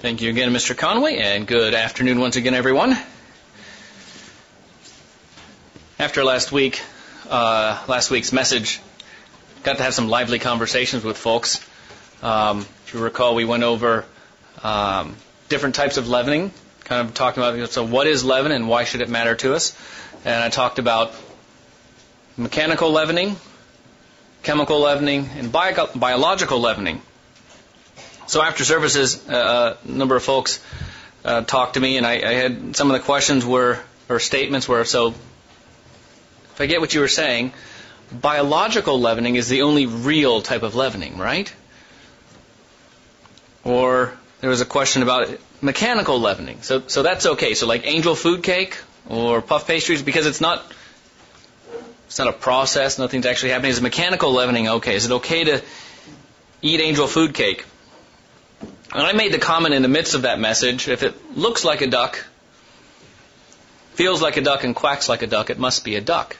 Thank you again, Mr. Conway, and good afternoon once again, everyone. After last week's message, got to have some lively conversations with folks. If you recall, we went over different types of leavening, kind of talking about, so what is leaven and why should it matter to us? And I talked about mechanical leavening, chemical leavening, and biological leavening. So after services, a number of folks talked to me, and I had some of the questions or statements were, so if I get what you were saying, biological leavening is the only real type of leavening, right? Or there was a question about mechanical leavening. So that's okay. So like angel food cake or puff pastries, because it's not a process, nothing's actually happening. Is mechanical leavening okay? Is it okay to eat angel food cake? And I made the comment in the midst of that message, if it looks like a duck, feels like a duck, and quacks like a duck, it must be a duck.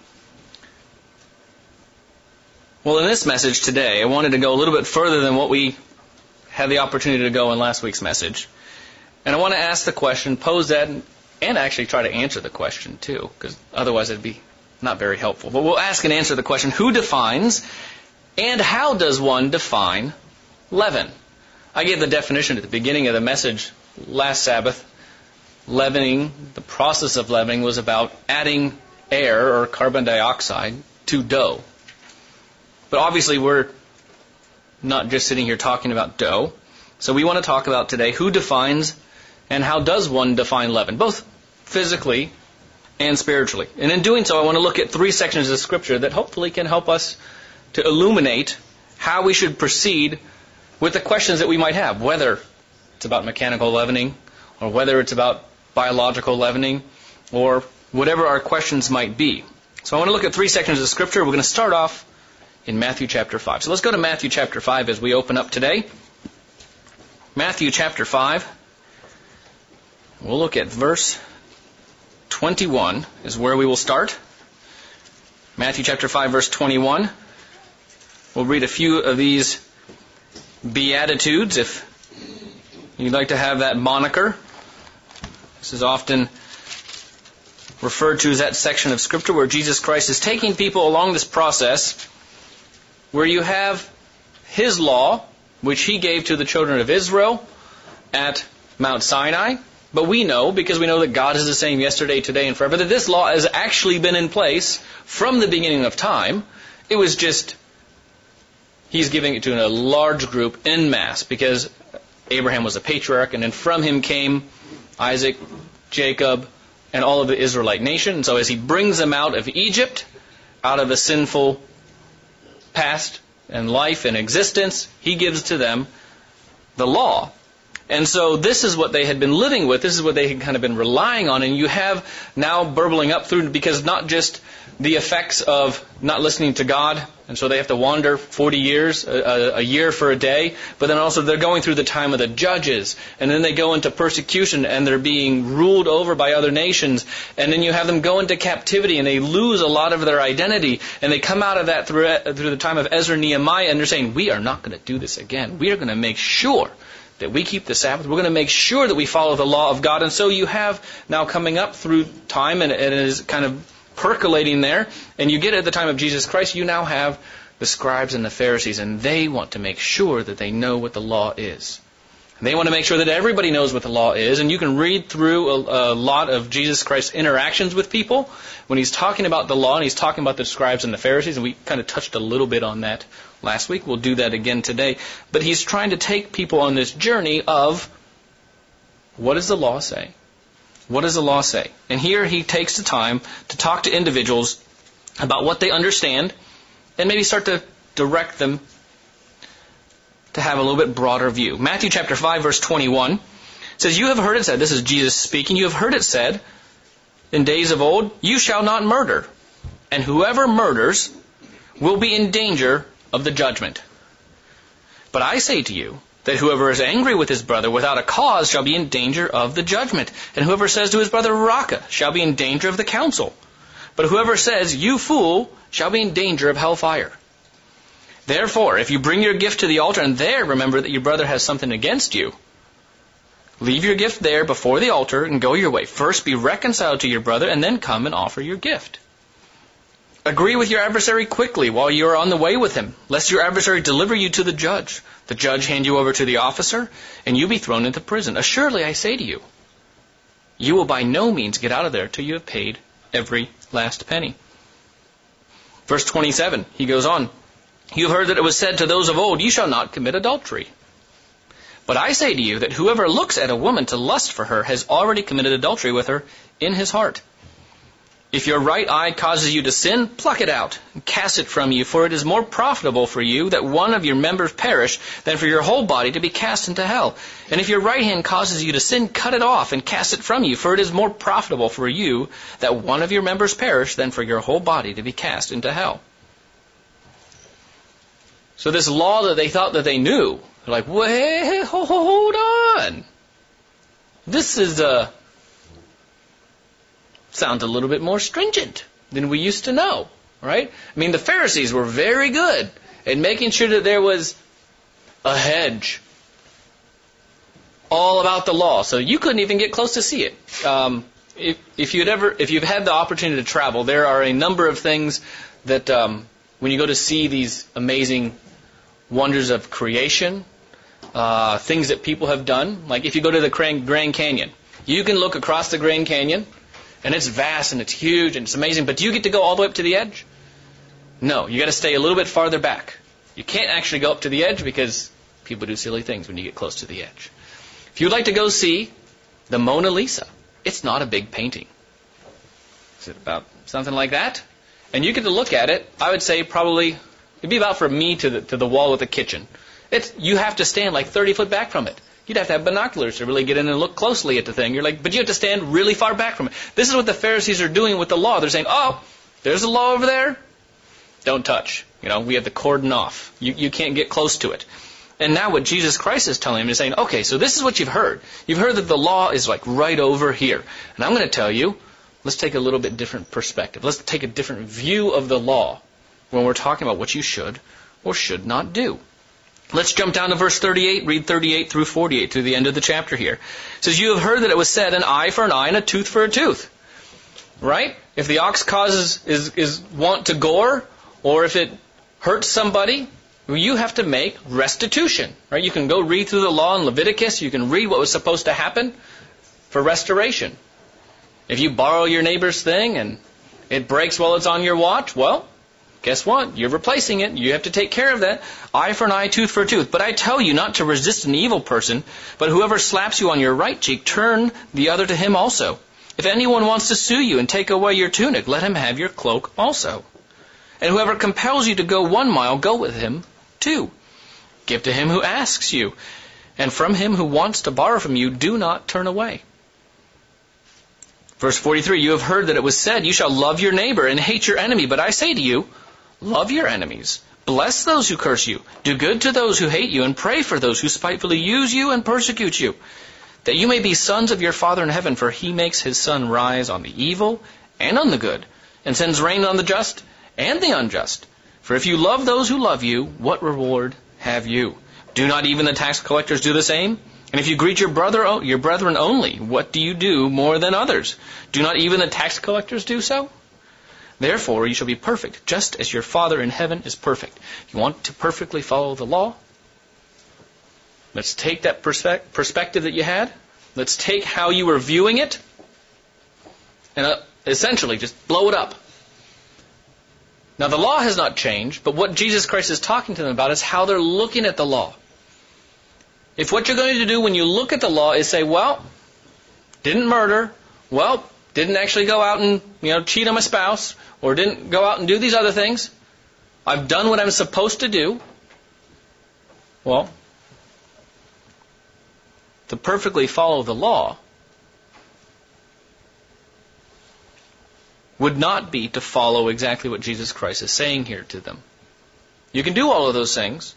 Well, in this message today, I wanted to go a little bit further than what we had the opportunity to go in last week's message. And I want to ask the question, pose that, and actually try to answer the question too, because otherwise it'd be not very helpful. But we'll ask and answer the question, who defines and how does one define leaven? I gave the definition at the beginning of the message last Sabbath. Leavening, the process of leavening, was about adding air or carbon dioxide to dough. But obviously we're not just sitting here talking about dough. So we want to talk about today who defines and how does one define leaven, both physically and spiritually. And in doing so, I want to look at three sections of Scripture that hopefully can help us to illuminate how we should proceed with the questions that we might have, whether it's about mechanical leavening or whether it's about biological leavening or whatever our questions might be. So I want to look at three sections of Scripture. We're going to start off in Matthew chapter 5. So let's go to Matthew chapter 5 as we open up today. Matthew chapter 5. We'll look at verse 21 is where we will start. Matthew chapter 5 verse 21. We'll read a few of these Beatitudes, if you'd like to have that moniker. This is often referred to as that section of Scripture where Jesus Christ is taking people along this process where you have His law, which He gave to the children of Israel at Mount Sinai. But we know, because we know that God is the same yesterday, today, and forever, that this law has actually been in place from the beginning of time. It was just He's giving it to a large group en masse because Abraham was a patriarch, and then from him came Isaac, Jacob, and all of the Israelite nation. And so as He brings them out of Egypt, out of a sinful past and life and existence, He gives to them the law. And so this is what they had been living with. This is what they had kind of been relying on. And you have now burbling up through, because not just the effects of not listening to God, and so they have to wander 40 years, a year for a day, but then also they're going through the time of the judges, and then they go into persecution, and they're being ruled over by other nations, and then you have them go into captivity, and they lose a lot of their identity, and they come out of that through the time of Ezra and Nehemiah, and they're saying, we are not going to do this again. We are going to make sure that we keep the Sabbath. We're going to make sure that we follow the law of God. And so you have now coming up through time, and it is kind of percolating there, and you get at the time of Jesus Christ, you now have the scribes and the Pharisees, and they want to make sure that they know what the law is. And they want to make sure that everybody knows what the law is, and you can read through a lot of Jesus Christ's interactions with people when He's talking about the law, and He's talking about the scribes and the Pharisees, and we kind of touched a little bit on that last week. We'll do that again today. But He's trying to take people on this journey of, what does the law say? What does the law say? And here He takes the time to talk to individuals about what they understand and maybe start to direct them to have a little bit broader view. Matthew chapter 5 verse 21 says, you have heard it said, this is Jesus speaking, you have heard it said in days of old, you shall not murder, and whoever murders will be in danger of the judgment. But I say to you, that whoever is angry with his brother without a cause shall be in danger of the judgment. And whoever says to his brother, Raca, shall be in danger of the council. But whoever says, you fool, shall be in danger of hellfire. Therefore, if you bring your gift to the altar and there remember that your brother has something against you, Leave your gift there before the altar and go your way. First be reconciled to your brother, and then come and offer your gift. Agree with your adversary quickly while you are on the way with him, lest your adversary deliver you to the judge hand you over to the officer, and you be thrown into prison. Assuredly, I say to you, you will by no means get out of there till you have paid every last penny. Verse 27, he goes on, you have heard that it was said to those of old, you shall not commit adultery. But I say to you that whoever looks at a woman to lust for her has already committed adultery with her in his heart. If your right eye causes you to sin, pluck it out and cast it from you, for it is more profitable for you that one of your members perish than for your whole body to be cast into hell. And if your right hand causes you to sin, cut it off and cast it from you, for it is more profitable for you that one of your members perish than for your whole body to be cast into hell. So this law that they thought that they knew, they're like, wait, hold on. This is sounds a little bit more stringent than we used to know, right? I mean, the Pharisees were very good at making sure that there was a hedge all about the law, so you couldn't even get close to see it. If you've had the opportunity to travel, there are a number of things that when you go to see these amazing wonders of creation, things that people have done, like if you go to the Grand Canyon, you can look across the Grand Canyon, and it's vast and it's huge and it's amazing, but do you get to go all the way up to the edge? No, you got to stay a little bit farther back. You can't actually go up to the edge because people do silly things when you get close to the edge. If you'd like to go see the Mona Lisa, it's not a big painting. Is it about something like that? And you get to look at it, I would say probably, it'd be about from me to the wall of the kitchen. You have to stand like 30 foot back from it. You'd have to have binoculars to really get in and look closely at the thing. But you have to stand really far back from it. This is what the Pharisees are doing with the law. They're saying, oh, there's a law over there. Don't touch. We have the cordon off. You can't get close to it. And now what Jesus Christ is telling them is saying, okay, so this is what you've heard. You've heard that the law is like right over here. And I'm going to tell you, let's take a little bit different perspective. Let's take a different view of the law when we're talking about what you should or should not do. Let's jump down to verse 38, read 38 through 48 to the end of the chapter here. It says, you have heard that it was said, an eye for an eye and a tooth for a tooth. Right? If the ox is want to gore, or if it hurts somebody, you have to make restitution. Right? You can go read through the law in Leviticus. You can read what was supposed to happen for restoration. If you borrow your neighbor's thing and it breaks while it's on your watch, well, guess what? You're replacing it. You have to take care of that. Eye for an eye, tooth for a tooth. But I tell you not to resist an evil person, but whoever slaps you on your right cheek, turn the other to him also. If anyone wants to sue you and take away your tunic, let him have your cloak also. And whoever compels you to go 1 mile, go with him 2. Give to him who asks you, and from him who wants to borrow from you, do not turn away. Verse 43, you have heard that it was said, you shall love your neighbor and hate your enemy. But I say to you, love your enemies. Bless those who curse you. Do good to those who hate you, and pray for those who spitefully use you and persecute you, that you may be sons of your Father in heaven, for he makes his sun rise on the evil and on the good, and sends rain on the just and the unjust. For if you love those who love you, what reward have you? Do not even the tax collectors do the same? And if you greet your brethren only, what do you do more than others? Do not even the tax collectors do so? Therefore, you shall be perfect, just as your Father in heaven is perfect. You want to perfectly follow the law? Let's take that perspective that you had. Let's take how you were viewing it and essentially just blow it up. Now, the law has not changed, but what Jesus Christ is talking to them about is how they're looking at the law. If what you're going to do when you look at the law is say, well, didn't murder, well, didn't actually go out and cheat on my spouse, or didn't go out and do these other things, I've done what I'm supposed to do, well, to perfectly follow the law would not be to follow exactly what Jesus Christ is saying here to them. You can do all of those things,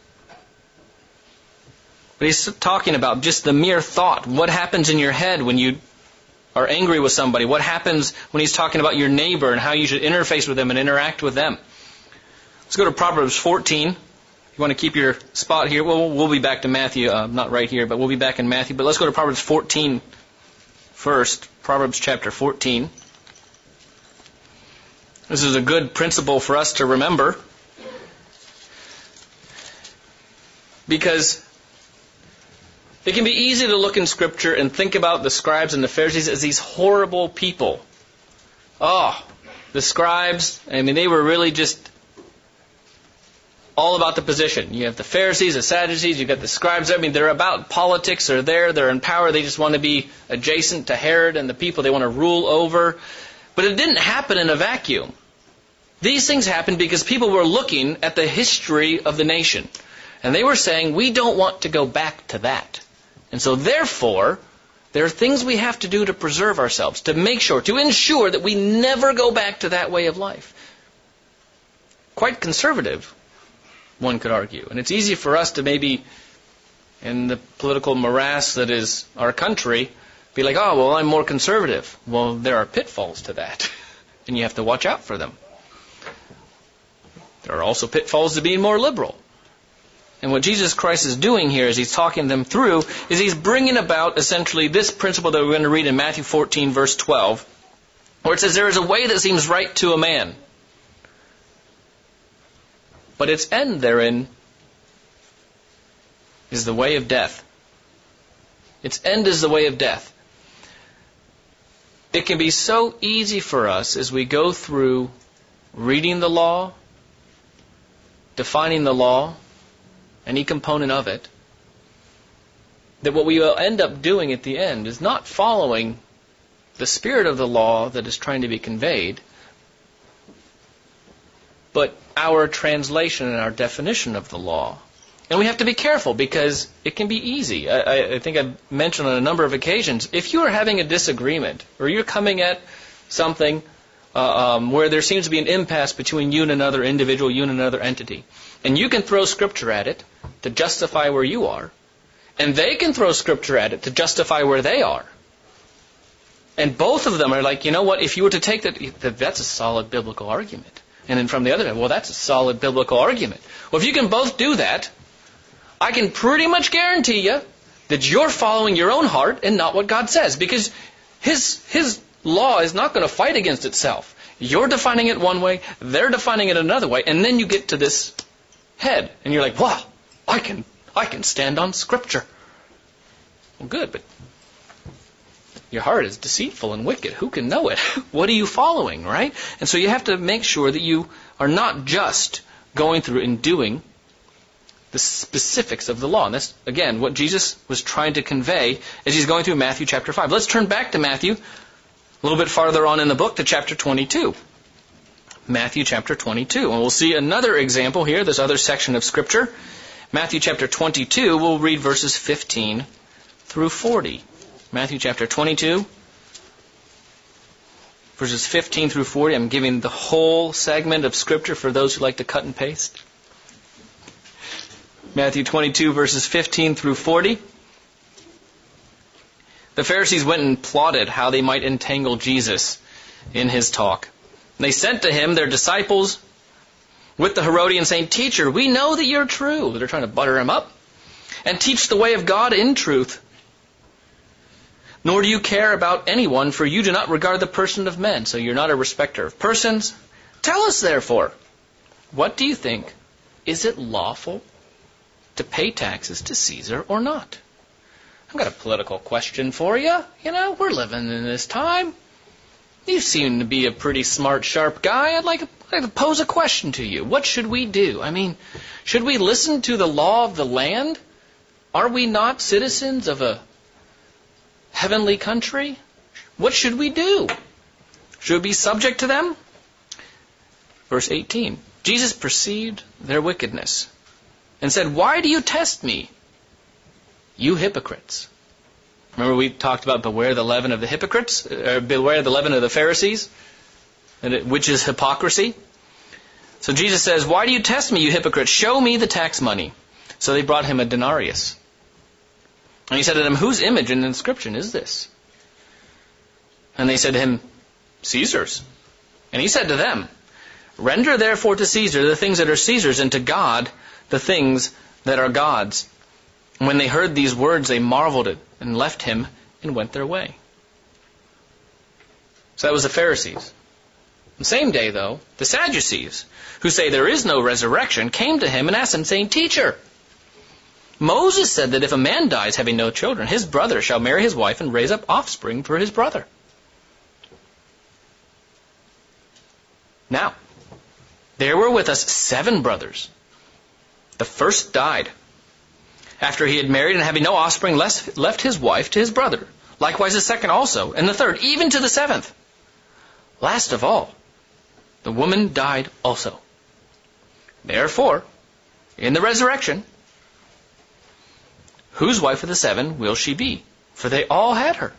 but he's talking about just the mere thought. What happens in your head when you are angry with somebody? What happens when he's talking about your neighbor and how you should interface with them and interact with them? Let's go to Proverbs 14 You want to keep your spot here? Well, we'll be back to Matthew, not right here, but we'll be back in Matthew. But let's go to Proverbs 14 first. Proverbs chapter 14. This is a good principle for us to remember, because it can be easy to look in Scripture and think about the scribes and the Pharisees as these horrible people. Oh, the scribes, I mean, they were really just all about the position. You have the Pharisees, the Sadducees, you've got the scribes. I mean, they're about politics. They're in power. They just want to be adjacent to Herod and the people they want to rule over. But it didn't happen in a vacuum. These things happened because people were looking at the history of the nation. And they were saying, we don't want to go back to that. And so therefore, there are things we have to do to preserve ourselves, to make sure, to ensure that we never go back to that way of life. Quite conservative, one could argue. And it's easy for us to maybe, in the political morass that is our country, be like, oh, well, I'm more conservative. Well, there are pitfalls to that, and you have to watch out for them. There are also pitfalls to being more liberal. And what Jesus Christ is doing here as he's talking them through is he's bringing about essentially this principle that we're going to read in Matthew 14, verse 12, where it says, there is a way that seems right to a man, but its end therein is the way of death. Its end is the way of death. It can be so easy for us as we go through reading the law, defining the law, any component of it, that what we will end up doing at the end is not following the spirit of the law that is trying to be conveyed, but our translation and our definition of the law. And we have to be careful because it can be easy. I think I've mentioned on a number of occasions, if you are having a disagreement or you're coming at something where there seems to be an impasse between you and another individual, you and another entity, and you can throw Scripture at it to justify where you are, and they can throw Scripture at it to justify where they are. And both of them are like, you know what, if you were to take that, that's a solid biblical argument. And then from the other end, well, that's a solid biblical argument. Well, if you can both do that, I can pretty much guarantee you that you're following your own heart and not what God says. Because His law is not going to fight against itself. You're defining it one way, they're defining it another way, and then you get to this head. And you're like, wow, I can stand on Scripture. Well, good, but your heart is deceitful and wicked. Who can know it? What are you following, right? And so you have to make sure that you are not just going through and doing the specifics of the law. And that's, again, what Jesus was trying to convey as he's going through Matthew chapter 5. Let's turn back to Matthew, a little bit farther on in the book, to chapter 22. Matthew chapter 22. And we'll see another example here, this other section of Scripture. Matthew chapter 22, we'll read verses 15 through 40. Matthew chapter 22, verses 15 through 40. I'm giving the whole segment of Scripture for those who like to cut and paste. Matthew 22, verses 15 through 40. The Pharisees went and plotted how they might entangle Jesus in his talk. And they sent to him their disciples with the Herodians, saying, Teacher, we know that you're true. They're trying to butter him up. And teach the way of God in truth. Nor do you care about anyone, for you do not regard the person of men. So you're not a respecter of persons. Tell us, therefore, what do you think? Is it lawful to pay taxes to Caesar or not? I've got a political question for you. You know, we're living in this time. You seem to be a pretty smart, sharp guy. I'd like to pose a question to you. What should we do? I mean, should we listen to the law of the land? Are we not citizens of a heavenly country? What should we do? Should we be subject to them? Verse 18. Jesus perceived their wickedness and said, Why do you test me, you hypocrites? Remember we talked about beware the leaven of the hypocrites, or beware the leaven of the Pharisees, which is hypocrisy. So Jesus says, Why do you test me, you hypocrites? Show me the tax money. So they brought him a denarius. And he said to them, Whose image and inscription is this? And they said to him, Caesar's. And he said to them, Render therefore to Caesar the things that are Caesar's, and to God the things that are God's. And when they heard these words, they marveled at it and left him and went their way. So that was the Pharisees. The same day, though, the Sadducees, who say there is no resurrection, came to him and asked him, saying, Teacher, Moses said that if a man dies having no children, his brother shall marry his wife and raise up offspring for his brother. Now, there were with us 7 brothers. The first died after he had married, and having no offspring, left his wife to his brother. Likewise the second also, and the third, even to the 7th. Last of all, the woman died also. Therefore, in the resurrection, whose wife of the 7 will she be? For they all had her.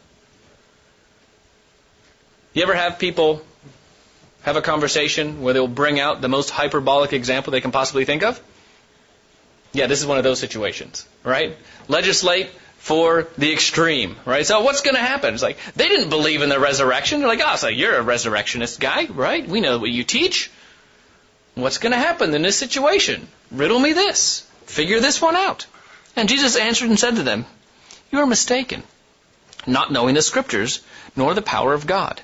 You ever have people have a conversation where they'll bring out the most hyperbolic example they can possibly think of? Yeah, this is one of those situations, right? Legislate for the extreme, right? So what's going to happen? It's like, they didn't believe in the resurrection. They're like, oh, so you're a resurrectionist guy, right? We know what you teach. What's going to happen in this situation? Riddle me this. Figure this one out. And Jesus answered and said to them, you are mistaken, not knowing the Scriptures, nor the power of God.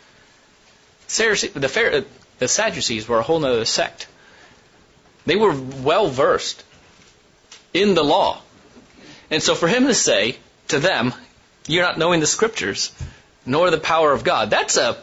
The Sadducees were a whole other sect. They were well versed in the law. And so for him to say to them, you're not knowing the Scriptures, nor the power of God, that's a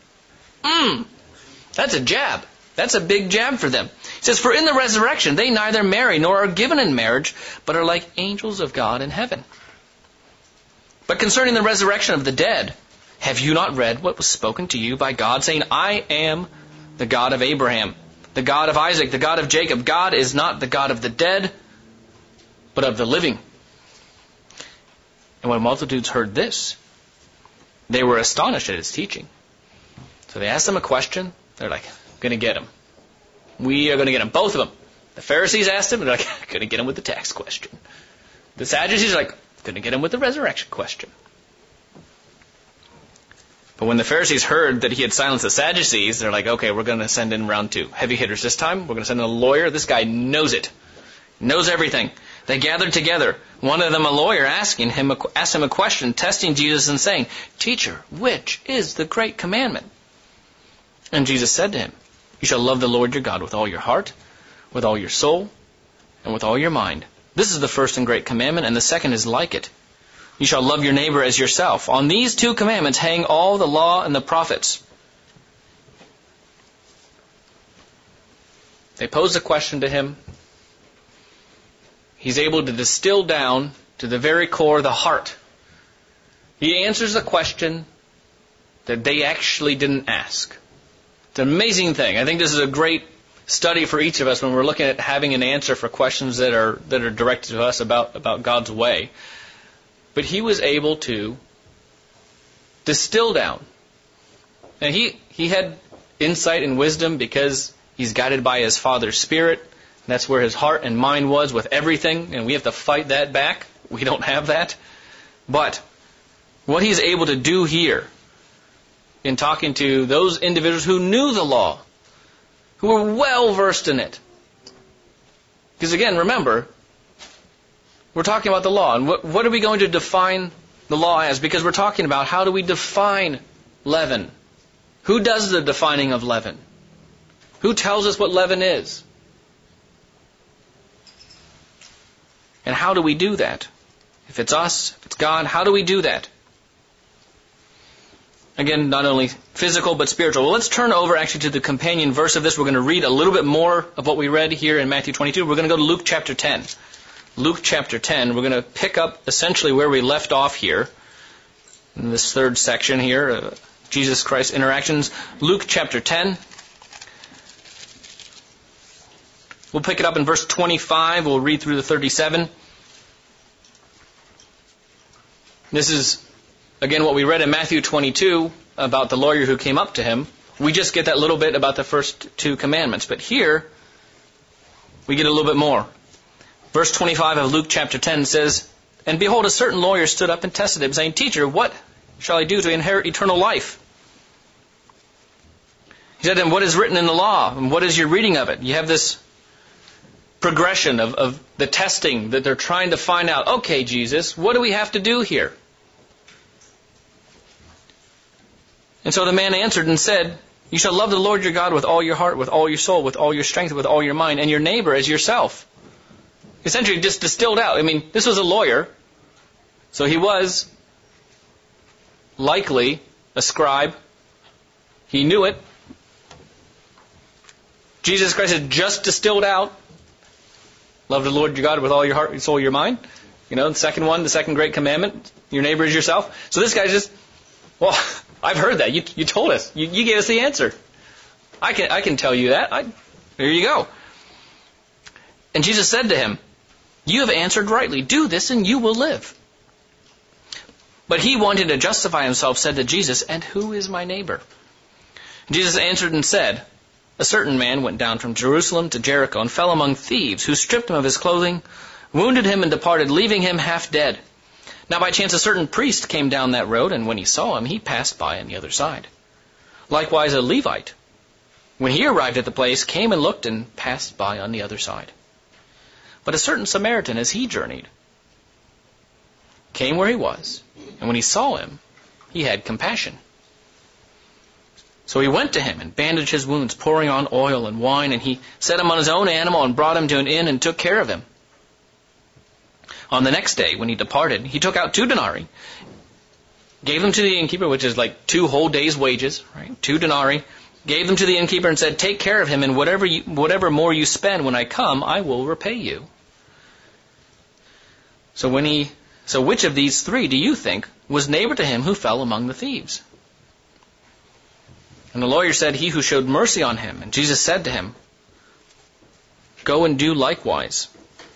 jab. That's a big jab for them. He says, for in the resurrection they neither marry nor are given in marriage, but are like angels of God in heaven. But concerning the resurrection of the dead, have you not read what was spoken to you by God, saying, I am the God of Abraham, the God of Isaac, the God of Jacob. God is not the God of the dead, but of the living. And when multitudes heard this, they were astonished at his teaching. So they asked him a question. They're like, going to get him. We are going to get him. Both of them. The Pharisees asked him, and they're like, going to get him with the tax question. The Sadducees are like, going to get him with the resurrection question. But when the Pharisees heard that he had silenced the Sadducees, they're like, okay, we're going to send in round 2. Heavy hitters this time. We're going to send in a lawyer. This guy knows it. Knows everything. They gathered together. One of them, a lawyer, asked him a question, testing Jesus and saying, Teacher, which is the great commandment? And Jesus said to him, you shall love the Lord your God with all your heart, with all your soul, and with all your mind. This is the first and great commandment, and the second is like it. You shall love your neighbor as yourself. On these 2 commandments hang all the law and the prophets. They pose a question to him. He's able to distill down to the very core, the heart. He answers a question that they actually didn't ask. It's an amazing thing. I think this is a great study for each of us when we're looking at having an answer for questions that are directed to us about God's way. But he was able to distill down. And he had insight and wisdom because he's guided by his Father's Spirit. That's where his heart and mind was with everything, and we have to fight that back. We don't have that. But what he's able to do here in talking to those individuals who knew the law, who were well versed in it. Because again, remember, we're talking about the law. And what are we going to define the law as? Because we're talking about how do we define leaven? Who does the defining of leaven? Who tells us what leaven is? And how do we do that? If it's us, if it's God, how do we do that? Again, not only physical, but spiritual. Well, let's turn over actually to the companion verse of this. We're going to read a little bit more of what we read here in Matthew 22. We're going to go to Luke chapter 10. Luke chapter 10. We're going to pick up essentially where we left off here in this third section here, Jesus Christ interactions. Luke chapter 10. We'll pick it up in verse 25. We'll read through the 37. This is, again, what we read in Matthew 22 about the lawyer who came up to him. We just get that little bit about the first 2 commandments. But here, we get a little bit more. Verse 25 of Luke chapter 10 says, And behold, a certain lawyer stood up and tested him, saying, Teacher, what shall I do to inherit eternal life? He said to him, What is written in the law? And what is your reading of it? You have this progression of the testing that they're trying to find out, okay, Jesus, what do we have to do here? And so the man answered and said, you shall love the Lord your God with all your heart, with all your soul, with all your strength, with all your mind, and your neighbor as yourself. Essentially just distilled out. I mean, this was a lawyer, so he was likely a scribe. He knew it. Jesus Christ had just distilled out, love the Lord your God with all your heart, your soul, your mind. You know, the second one, the second great commandment, your neighbor is yourself. So this guy's just, well, I've heard that. You told us. You gave us the answer. I can tell you that. There you go. And Jesus said to him, you have answered rightly. Do this and you will live. But he, wanting to justify himself, said to Jesus, and who is my neighbor? And Jesus answered and said, a certain man went down from Jerusalem to Jericho and fell among thieves, who stripped him of his clothing, wounded him, and departed, leaving him half dead. Now by chance a certain priest came down that road, and when he saw him, he passed by on the other side. Likewise a Levite, when he arrived at the place, came and looked and passed by on the other side. But a certain Samaritan, as he journeyed, came where he was, and when he saw him, he had compassion. So he went to him and bandaged his wounds, pouring on oil and wine, and he set him on his own animal and brought him to an inn and took care of him. On the next day, when he departed, he took out 2 denarii, gave them to the innkeeper, which is like 2 whole days' wages, right? 2 denarii, gave them to the innkeeper and said, take care of him, and whatever more you spend when I come, I will repay you. So which of these 3 do you think was neighbor to him who fell among the thieves? And the lawyer said, he who showed mercy on him. And Jesus said to him, go and do likewise.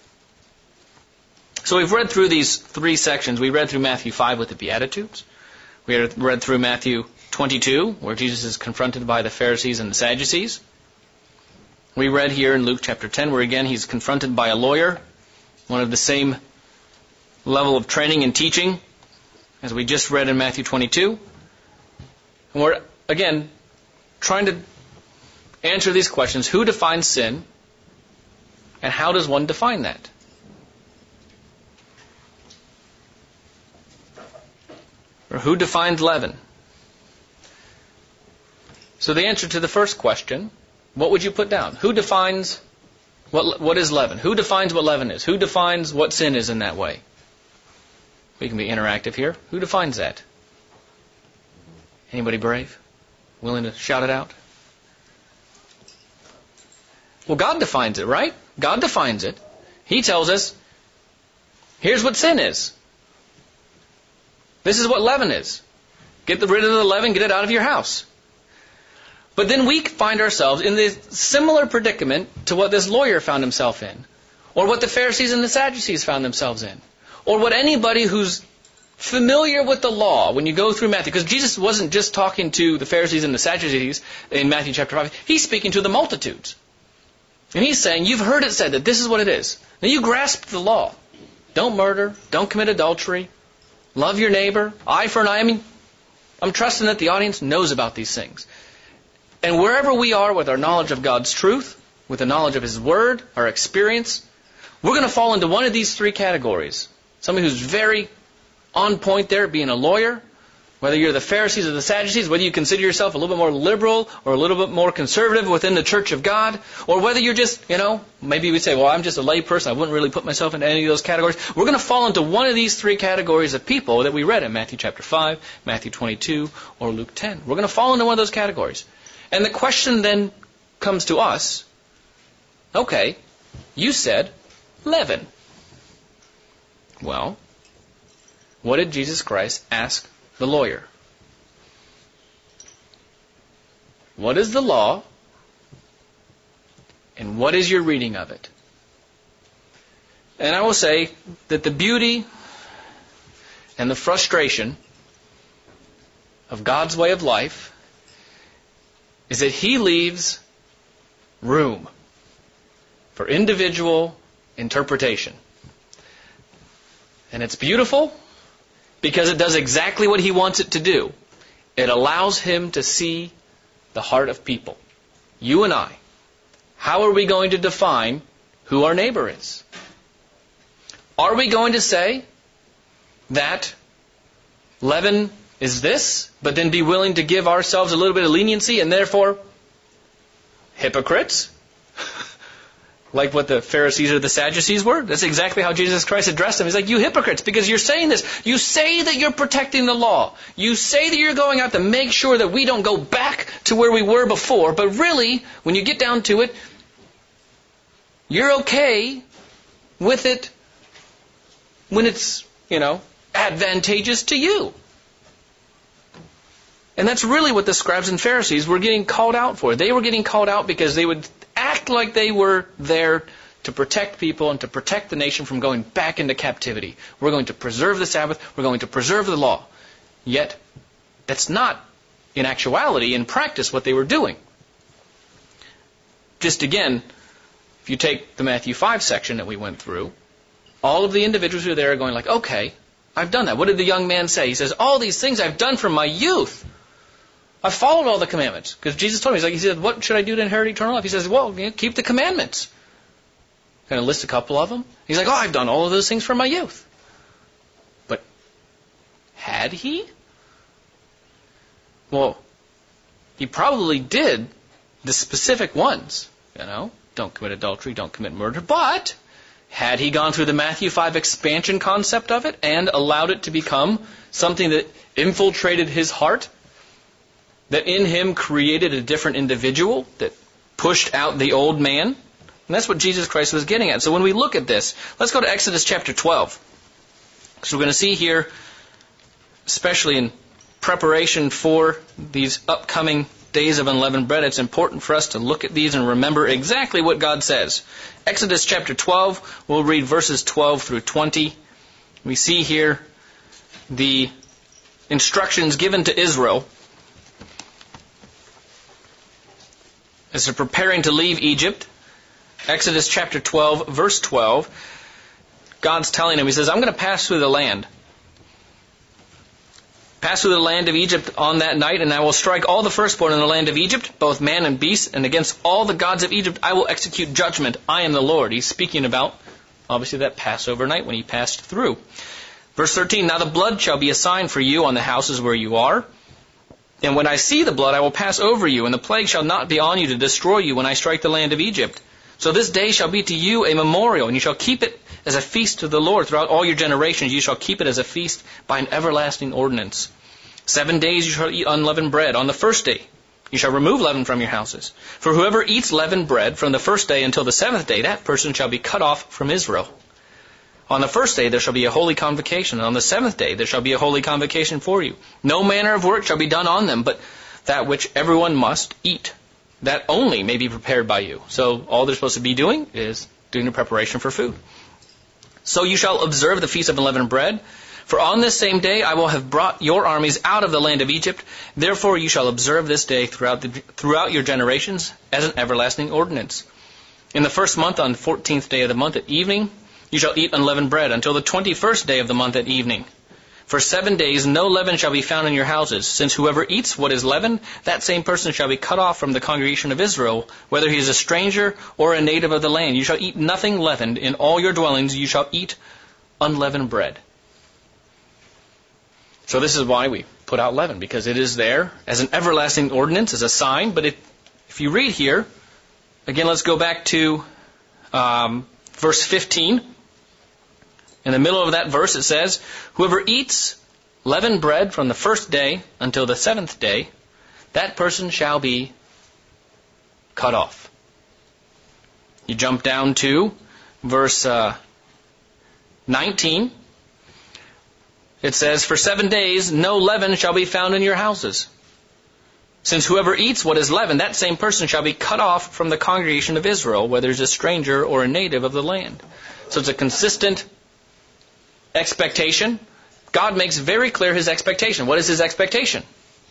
So we've read through these 3 sections. We read through Matthew 5 with the Beatitudes. We read through Matthew 22, where Jesus is confronted by the Pharisees and the Sadducees. We read here in Luke chapter 10, where again he's confronted by a lawyer, one of the same level of training and teaching as we just read in Matthew 22. And we're, again, trying to answer these questions. Who defines sin? And how does one define that? Or who defines leaven? So the answer to the first question, what would you put down? Who defines what is leaven? Who defines what leaven is? Who defines what sin is in that way? We can be interactive here. Who defines that? Anybody brave? Willing to shout it out? Well, God defines it, right? God defines it. He tells us, here's what sin is. This is what leaven is. Get rid of the leaven, get it out of your house. But then we find ourselves in this similar predicament to what this lawyer found himself in, or what the Pharisees and the Sadducees found themselves in, or what anybody who's familiar with the law, when you go through Matthew, because Jesus wasn't just talking to the Pharisees and the Sadducees in Matthew chapter 5, he's speaking to the multitudes. And he's saying, you've heard it said that this is what it is. Now you grasp the law. Don't murder, don't commit adultery, love your neighbor, eye for an eye. I mean, I'm trusting that the audience knows about these things. And wherever we are with our knowledge of God's truth, with the knowledge of His Word, our experience, we're going to fall into one of these 3 categories. Somebody who's very on point there, being a lawyer, whether you're the Pharisees or the Sadducees, whether you consider yourself a little bit more liberal or a little bit more conservative within the Church of God, or whether you're just, maybe you would say, well, I'm just a lay person, I wouldn't really put myself into any of those categories. We're going to fall into one of these 3 categories of people that we read in Matthew chapter 5, Matthew 22, or Luke 10. We're going to fall into one of those categories. And the question then comes to us, okay, you said leaven. Well, what did Jesus Christ ask the lawyer? What is the law? And what is your reading of it? And I will say that the beauty and the frustration of God's way of life is that He leaves room for individual interpretation. And it's beautiful because it does exactly what He wants it to do. It allows Him to see the heart of people. You and I. How are we going to define who our neighbor is. Are we going to say that leaven is this, but then be willing to give ourselves a little bit of leniency and therefore hypocrites? Like what the Pharisees or the Sadducees were? That's exactly how Jesus Christ addressed them. He's like, you hypocrites, because you're saying this. You say that you're protecting the law. You say that you're going out to make sure that we don't go back to where we were before. But really, when you get down to it, you're okay with it when it's, advantageous to you. And that's really what the scribes and Pharisees were getting called out for. They were getting called out because they would act like they were there to protect people and to protect the nation from going back into captivity. We're going to preserve the Sabbath. We're going to preserve the law. Yet, that's not, in actuality, in practice, what they were doing. Just again, if you take the Matthew 5 section that we went through, all of the individuals who are there are going like, okay, I've done that. What did the young man say? He says, all these things I've done from my youth. I've followed all the commandments. Because Jesus told me, he said, what should I do to inherit eternal life? He says, well, keep the commandments. Kind of list a couple of them. He's like, I've done all of those things from my youth. But had he? Well, he probably did the specific ones. Don't commit adultery, don't commit murder. But had he gone through the Matthew 5 expansion concept of it and allowed it to become something that infiltrated his heart, that in him created a different individual, that pushed out the old man? And that's what Jesus Christ was getting at. So when we look at this, let's go to Exodus chapter 12. So we're going to see here, especially in preparation for these upcoming days of unleavened bread, it's important for us to look at these and remember exactly what God says. Exodus chapter 12, we'll read verses 12 through 20. We see here the instructions given to Israel as they're preparing to leave Egypt. Exodus chapter 12, verse 12, God's telling him, he says, I'm going to pass through the land. Pass through the land of Egypt on that night, and I will strike all the firstborn in the land of Egypt, both man and beast, and against all the gods of Egypt I will execute judgment. I am the Lord. He's speaking about, obviously, that Passover night when he passed through. Verse 13, now the blood shall be a sign for you on the houses where you are. And when I see the blood, I will pass over you, and the plague shall not be on you to destroy you when I strike the land of Egypt. So this day shall be to you a memorial, and you shall keep it as a feast to the Lord throughout all your generations. You shall keep it as a feast by an everlasting ordinance. 7 days you shall eat unleavened bread. On the first day you shall remove leaven from your houses. For whoever eats leavened bread from the first day until the seventh day, that person shall be cut off from Israel. On the first day there shall be a holy convocation, and on the seventh day there shall be a holy convocation for you. No manner of work shall be done on them, but that which everyone must eat. That only may be prepared by you. So all they're supposed to be doing is doing the preparation for food. So you shall observe the feast of unleavened bread. For on this same day I will have brought your armies out of the land of Egypt. Therefore you shall observe this day throughout your generations as an everlasting ordinance. In the first month, on the 14th day of the month at evening, you shall eat unleavened bread until the 21st day of the month at evening. For 7 days no leaven shall be found in your houses, since whoever eats what is leavened, that same person shall be cut off from the congregation of Israel, whether he is a stranger or a native of the land. You shall eat nothing leavened. In all your dwellings you shall eat unleavened bread. So this is why we put out leaven, because it is there as an everlasting ordinance, as a sign. But if you read here, again, let's go back to verse 15. In the middle of that verse it says, whoever eats leavened bread from the first day until the seventh day, that person shall be cut off. You jump down to verse 19. It says, for 7 days no leaven shall be found in your houses. Since whoever eats what is leavened, that same person shall be cut off from the congregation of Israel, whether he is a stranger or a native of the land. So it's a consistent expectation. God makes very clear his expectation. What is his expectation?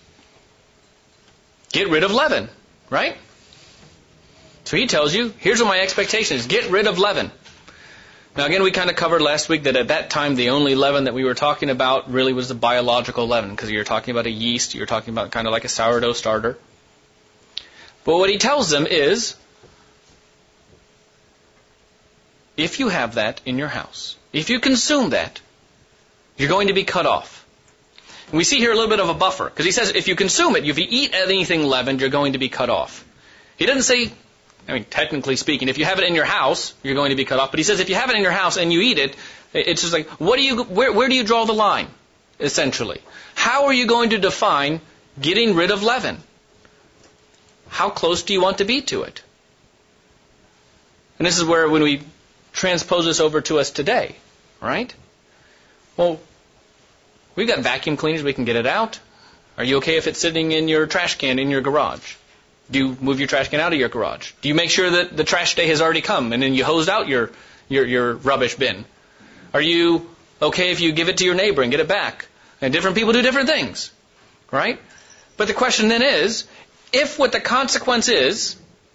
Get rid of leaven, right? So he tells you, here's what my expectation is. Get rid of leaven. Now again, we kind of covered last week that at that time the only leaven that we were talking about really was the biological leaven, because you're talking about a yeast, you're talking about kind of like a sourdough starter. But what he tells them is, if you have that in your house, if you consume that, you're going to be cut off. And we see here a little bit of a buffer, because he says if you consume it, if you eat anything leavened, you're going to be cut off. He doesn't say, technically speaking, if you have it in your house, you're going to be cut off. But he says if you have it in your house and you eat it, it's just like, where do you draw the line, essentially? How are you going to define getting rid of leaven? How close do you want to be to it? And this is where, when we transpose this over to us today, right? Well, we've got vacuum cleaners, we can get it out. Are you okay if it's sitting in your trash can in your garage? Do you move your trash can out of your garage? Do you make sure that the trash day has already come and then you hosed out your rubbish bin? Are you okay if you give it to your neighbor and get it back? And different people do different things, right? But the question then is, if what the consequence is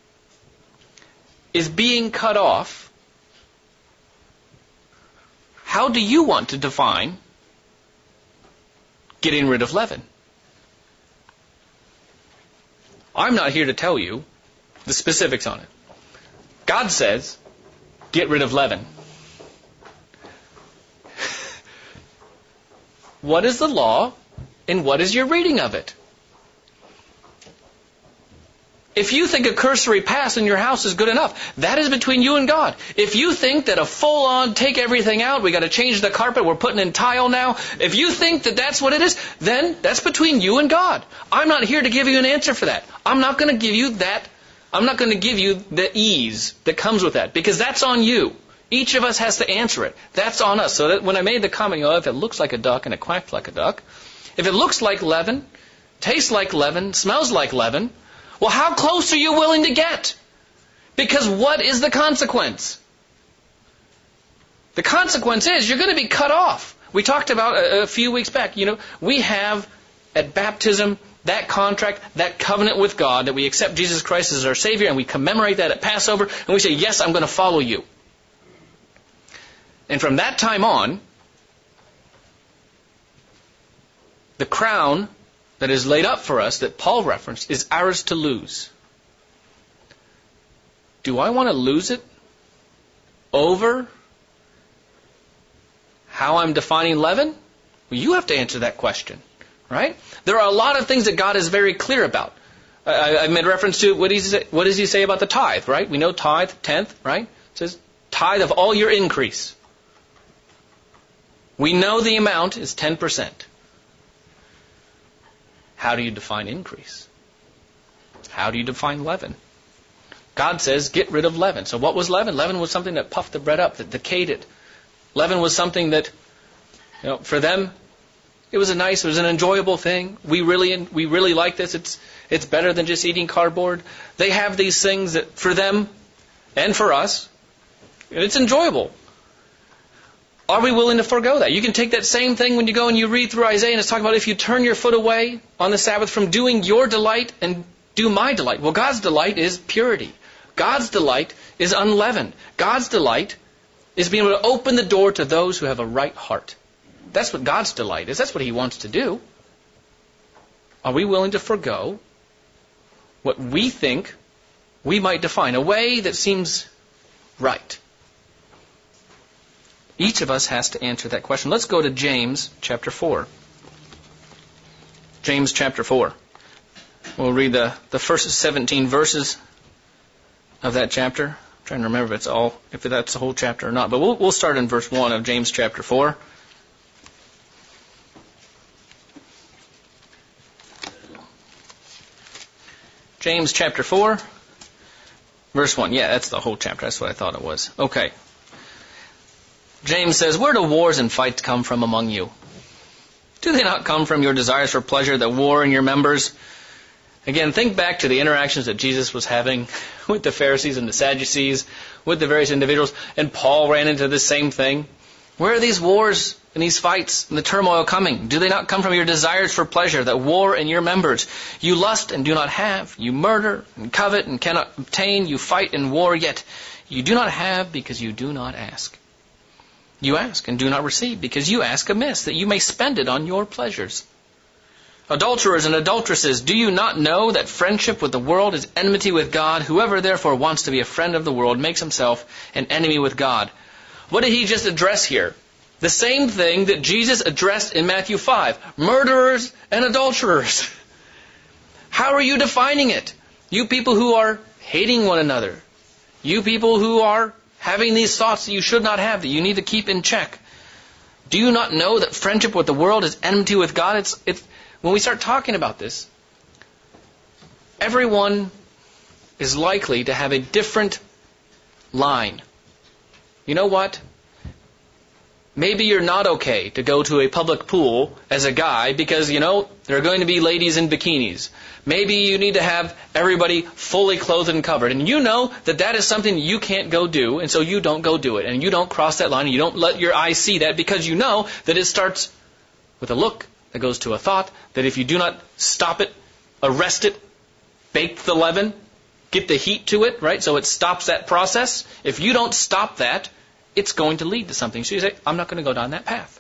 being cut off, how do you want to define getting rid of leaven? I'm not here to tell you the specifics on it. God says, get rid of leaven. What is the law and what is your reading of it? If you think a cursory pass in your house is good enough, that is between you and God. If you think that a full-on take everything out, we got to change the carpet, we're putting in tile now, if you think that that's what it is, then that's between you and God. I'm not here to give you an answer for that. I'm not going to give you that. I'm not going to give you the ease that comes with that, because that's on you. Each of us has to answer it. That's on us. So that when I made the comment, if it looks like a duck and it quacks like a duck, if it looks like leaven, tastes like leaven, smells like leaven, well, how close are you willing to get? Because what is the consequence? The consequence is you're going to be cut off. We talked about a few weeks back, we have at baptism that contract, that covenant with God, that we accept Jesus Christ as our Savior, and we commemorate that at Passover, and we say, yes, I'm going to follow you. And from that time on, the crown that is laid up for us, that Paul referenced, is ours to lose. Do I want to lose it over how I'm defining leaven? Well, you have to answer that question, right? There are a lot of things that God is very clear about. I made reference to, what does he say about the tithe, right? We know tithe, tenth, right? It says, tithe of all your increase. We know the amount is 10%. How do you define increase? How do you define leaven? God says, get rid of leaven. So what was leaven? Leaven was something that puffed the bread up, that decayed it. Leaven was something that, for them, it was an enjoyable thing. We really like this. It's better than just eating cardboard. They have these things that for them and for us, it's enjoyable. Are we willing to forego that? You can take that same thing when you go and you read through Isaiah, and it's talking about if you turn your foot away on the Sabbath from doing your delight and do my delight. Well, God's delight is purity. God's delight is unleavened. God's delight is being able to open the door to those who have a right heart. That's what God's delight is. That's what He wants to do. Are we willing to forego what we think we might define, a way that seems right? Each of us has to answer that question. Let's go to James chapter 4. James chapter 4. We'll read the first 17 verses of that chapter. I'm trying to remember if that's the whole chapter or not. But we'll start in verse 1 of James chapter 4. James chapter 4, verse 1. Yeah, that's the whole chapter. That's what I thought it was. Okay. James says, where do wars and fights come from among you? Do they not come from your desires for pleasure that war in your members? Again, think back to the interactions that Jesus was having with the Pharisees and the Sadducees, with the various individuals, and Paul ran into the same thing. Where are these wars and these fights and the turmoil coming? Do they not come from your desires for pleasure that war in your members? You lust and do not have. You murder and covet and cannot obtain. You fight and war, yet you do not have because you do not ask. You ask and do not receive because you ask amiss, that you may spend it on your pleasures. Adulterers and adulteresses, do you not know that friendship with the world is enmity with God? Whoever therefore wants to be a friend of the world makes himself an enemy with God. What did he just address here? The same thing that Jesus addressed in Matthew 5. Murderers and adulterers. How are you defining it? You people who are hating one another. You people who are having these thoughts that you should not have, that you need to keep in check. Do you not know that friendship with the world is enmity with God? It's when we start talking about this, everyone is likely to have a different line. You know what? Maybe you're not okay to go to a public pool as a guy because, there are going to be ladies in bikinis. Maybe you need to have everybody fully clothed and covered. And you know that is something you can't go do, and so you don't go do it. And you don't cross that line, and you don't let your eyes see that because you know that it starts with a look that goes to a thought, that if you do not stop it, arrest it, bake the leaven, get the heat to it, right? So it stops that process. If you don't stop that, it's going to lead to something. So you say, I'm not going to go down that path.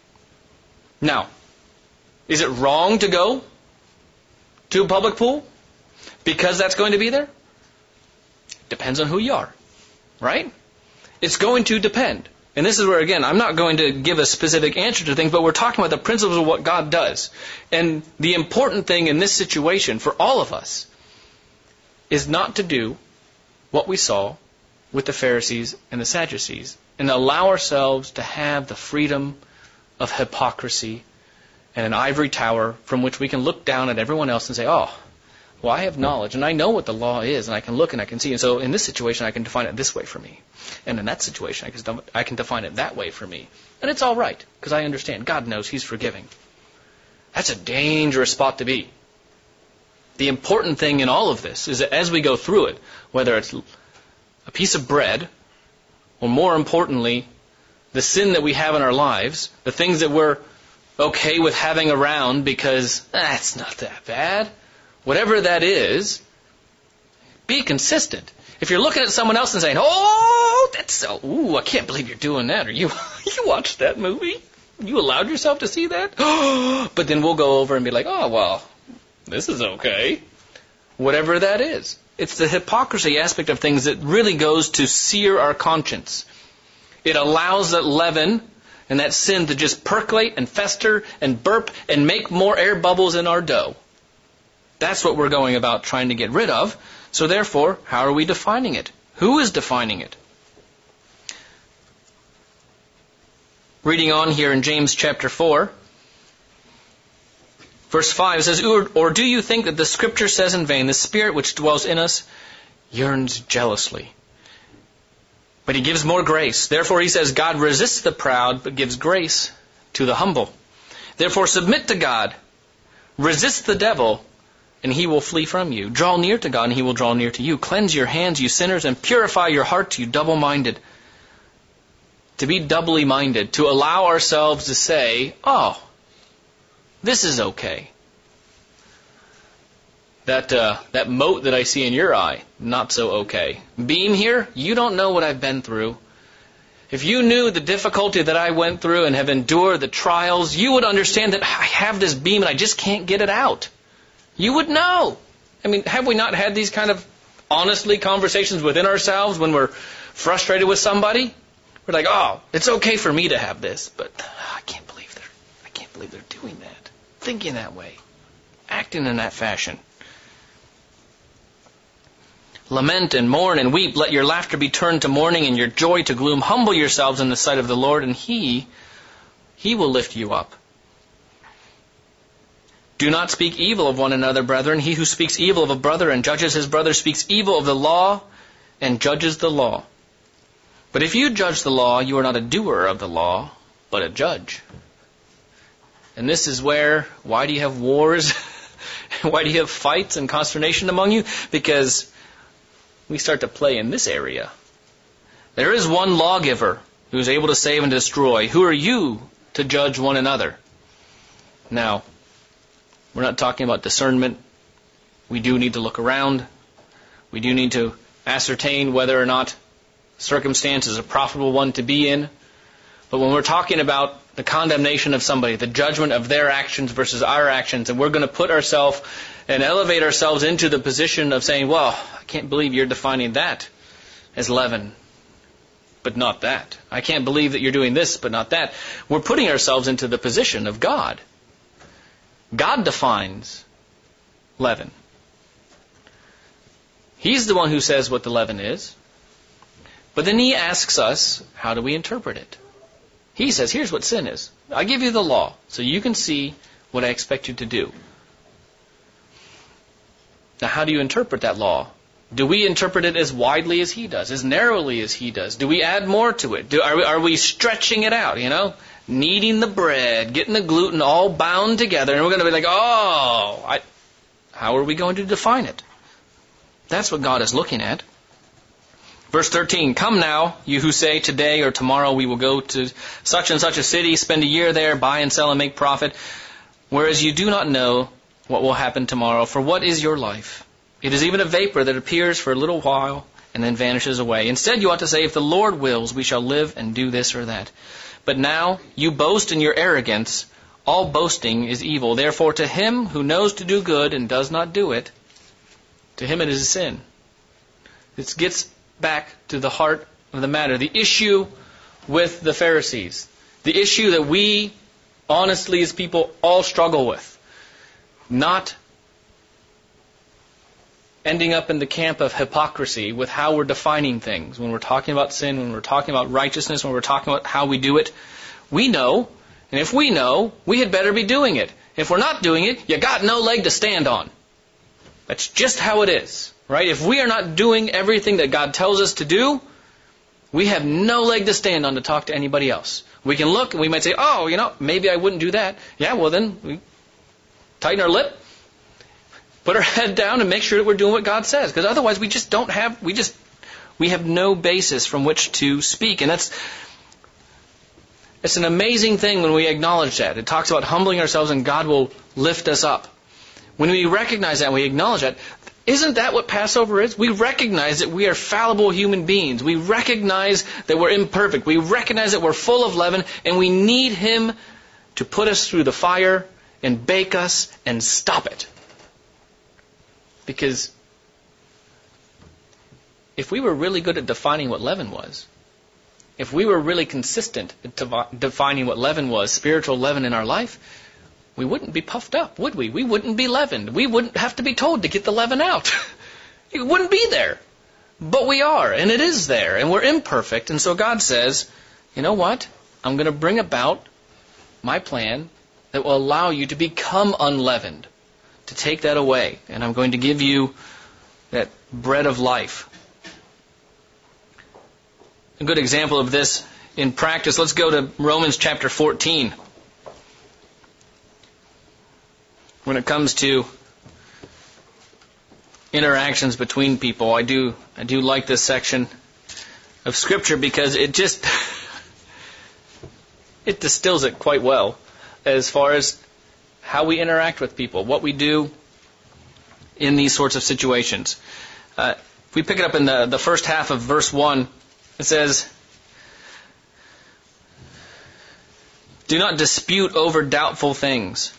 Now, is it wrong to go to a public pool because that's going to be there? Depends on who you are, right? It's going to depend. And this is where, again, I'm not going to give a specific answer to things, but we're talking about the principles of what God does. And the important thing in this situation for all of us is not to do what we saw with the Pharisees and the Sadducees and allow ourselves to have the freedom of hypocrisy and an ivory tower from which we can look down at everyone else and say, oh, well, I have knowledge and I know what the law is and I can look and I can see. And so in this situation, I can define it this way for me. And in that situation, I can define it that way for me. And it's all right because I understand. God knows He's forgiving. That's a dangerous spot to be. The important thing in all of this is that as we go through it, whether it's a piece of bread, or more importantly, the sin that we have in our lives, the things that we're okay with having around because it's not that bad. Whatever that is, be consistent. If you're looking at someone else and saying, oh, that's so, ooh, I can't believe you're doing that, or you watched that movie? You allowed yourself to see that? But then we'll go over and be like, oh, well, this is okay. Whatever that is. It's the hypocrisy aspect of things that really goes to sear our conscience. It allows that leaven and that sin to just percolate and fester and burp and make more air bubbles in our dough. That's what we're going about trying to get rid of. So therefore, how are we defining it? Who is defining it? Reading on here in James chapter 4. Verse 5, it says, or do you think that the Scripture says in vain, the Spirit which dwells in us yearns jealously? But He gives more grace. Therefore He says, God resists the proud, but gives grace to the humble. Therefore submit to God. Resist the devil, and he will flee from you. Draw near to God, and He will draw near to you. Cleanse your hands, you sinners, and purify your hearts, you double-minded. To be doubly minded, to allow ourselves to say, oh, this is okay. That mote that I see in your eye, not so okay. Beam here, you don't know what I've been through. If you knew the difficulty that I went through and have endured the trials, you would understand that I have this beam and I just can't get it out. You would know. I mean, have we not had these kind of honestly conversations within ourselves when we're frustrated with somebody? We're like, oh, it's okay for me to have this, but I can't believe they're doing that, thinking that way, acting in that fashion. Lament and mourn and weep. Let your laughter be turned to mourning and your joy to gloom. Humble yourselves in the sight of the Lord, and He will lift you up. Do not speak evil of one another, brethren. He who speaks evil of a brother and judges his brother speaks evil of the law and judges the law. But if you judge the law, you are not a doer of the law, but a judge. And this is why do you have wars? Why do you have fights and consternation among you? Because we start to play in this area. There is one lawgiver who is able to save and destroy. Who are you to judge one another? Now, we're not talking about discernment. We do need to look around. We do need to ascertain whether or not circumstance is a profitable one to be in. But when we're talking about the condemnation of somebody, the judgment of their actions versus our actions, and we're going to put ourselves and elevate ourselves into the position of saying, well, I can't believe you're defining that as leaven, but not that. I can't believe that you're doing this, but not that. We're putting ourselves into the position of God. God defines leaven. He's the one who says what the leaven is. But then He asks us, how do we interpret it? He says, here's what sin is. I give you the law so you can see what I expect you to do. Now, how do you interpret that law? Do we interpret it as widely as He does, as narrowly as He does? Do we add more to it? Are we stretching it out, Kneading the bread, getting the gluten all bound together, and we're going to be like, how are we going to define it? That's what God is looking at. Verse 13, come now, you who say today or tomorrow we will go to such and such a city, spend a year there, buy and sell and make profit, whereas you do not know what will happen tomorrow. For what is your life? It is even a vapor that appears for a little while and then vanishes away. Instead, you ought to say, if the Lord wills, we shall live and do this or that. But now you boast in your arrogance. All boasting is evil. Therefore, to him who knows to do good and does not do it, to him it is a sin. This gets back to the heart of the matter. The issue with the Pharisees. The issue that we, honestly, as people, all struggle with. Not ending up in the camp of hypocrisy with how we're defining things. When we're talking about sin, when we're talking about righteousness, when we're talking about how we do it, we know, and if we know, we had better be doing it. If we're not doing it, you got no leg to stand on. That's just how it is, right? If we are not doing everything that God tells us to do, we have no leg to stand on to talk to anybody else. We can look and we might say, maybe I wouldn't do that. Yeah, well then, we tighten our lip, put our head down and make sure that we're doing what God says. Because otherwise we have no basis from which to speak. And it's an amazing thing when we acknowledge that. It talks about humbling ourselves and God will lift us up. When we recognize that and we acknowledge that, isn't that what Passover is? We recognize that we are fallible human beings. We recognize that we're imperfect. We recognize that we're full of leaven and we need Him to put us through the fire and bake us and stop it. Because if we were really good at defining what leaven was, if we were really consistent at defining what leaven was, spiritual leaven in our life, we wouldn't be puffed up, would we? We wouldn't be leavened. We wouldn't have to be told to get the leaven out. It wouldn't be there. But we are, and it is there, and we're imperfect. And so God says, you know what? I'm going to bring about my plan that will allow you to become unleavened, to take that away. And I'm going to give you that bread of life. A good example of this in practice, let's go to Romans chapter 14. When it comes to interactions between people, I do like this section of Scripture because it distills it quite well as far as how we interact with people, what we do in these sorts of situations. If we pick it up in the first half of verse 1, it says, do not dispute over doubtful things.